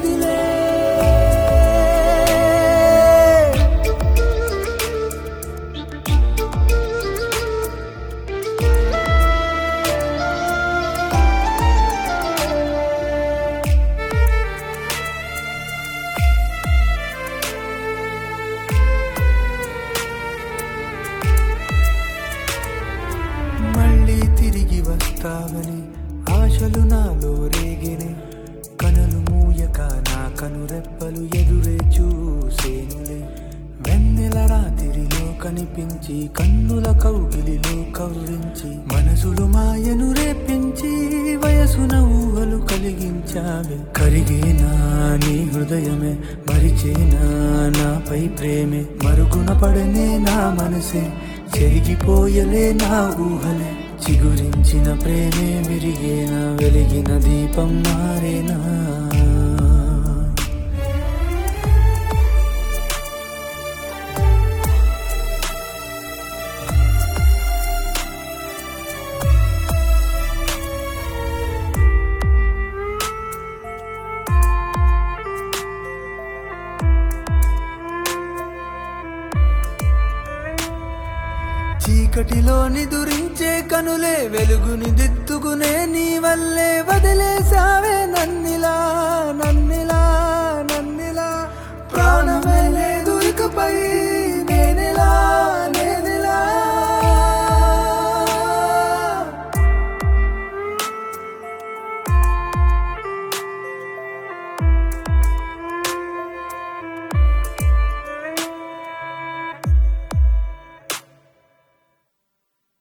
కదిలే మళ్ళీ తిరిగి వస్తావని ఆశలు నాలో రేగినే కనులు మూయక నా కనురెప్పలు ఎదురే చూసేనులే వెన్నెల రాత్రిలో కనిపించి కన్నుల కౌగిలిలో కవ్వించి మనసులు మాయను రేపించి వయసున ఊహలు కలిగించావే కరిగేనా నీ హృదయమే మరిచేనా నాపై ప్రేమే మరుగున పడనే నా మనసే చెరిగిపోయలే నా ఊహలే చిగురించిన ప్రేమే విరిగేనా వెలిగిన దీపం మారేనా చీకటిలో నిదురించే కనులే వెలుగుని దిద్దుకునే నీ వల్లే వదిలే